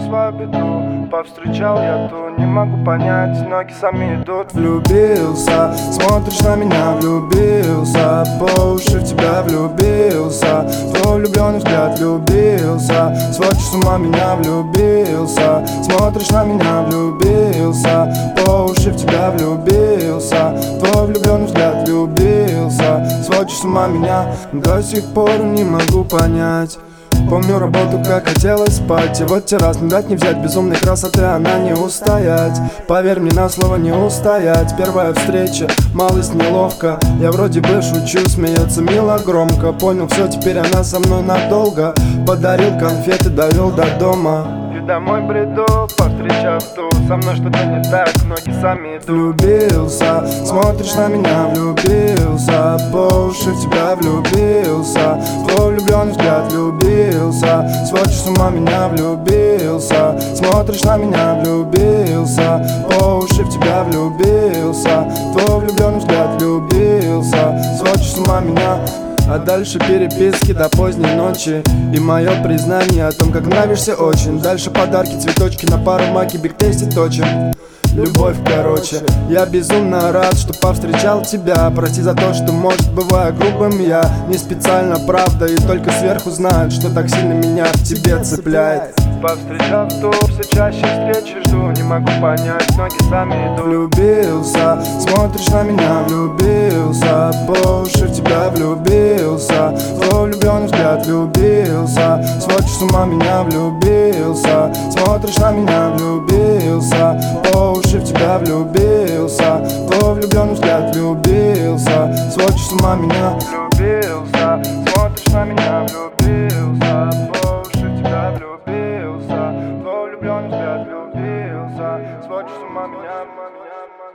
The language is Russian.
свою беду. Повстречал я ту, не могу понять, ноги сами идут. Влюбился, смотришь на меня, влюбился, по уши в тебя влюбился, твой влюбленный взгляд влюбился, сводишь с ума меня, влюбился, смотришь на меня, влюбился, по уши в тебя влюбился, твой влюбленный взгляд влюбился, сводишь с ума меня, до сих пор не могу понять. Помню работу, как хотелось спать, и вот те раз не дать не взять, безумной красоты она не устоять. Поверь мне на слово, не устоять. Первая встреча, малость неловко, я вроде бы шучу, смеется мило громко. Понял все, теперь она со мной надолго. Подарил конфеты, довел до дома. И домой бреду, повстречав ту, со мной что-то не так, ноги сами идут. Влюбился, смотришь на меня, влюбился, по уши в тебя влюбился, твой влюбленный взгляд влюбился, сводишь с ума меня, влюбился, смотришь на меня, влюбился, по уши в тебя влюбился, твой влюбленный взгляд влюбился, сводишь с ума меня. А дальше переписки до поздней ночи и мое признание о том, как нравишься очень. Дальше подарки, цветочки на пару маки, биг тесте точим. Любовь, короче, я безумно рад, что повстречал тебя. Прости за то, что, может, бываю грубым я. Не специально, правда, и только сверху знают, что так сильно меня в тебе цепляет. Повстречал ту, все чаще встречи жду, не могу понять, ноги сами идут. Влюбился, смотришь на меня, влюбился, по уши в тебя влюбился, твой влюбленный взгляд влюбился, сводишь с ума меня, влюбился, смотришь на меня, влюбился, по уши в тебя влюбился, твой влюбленный взгляд влюбился, сводишь с ума меня, влюбился.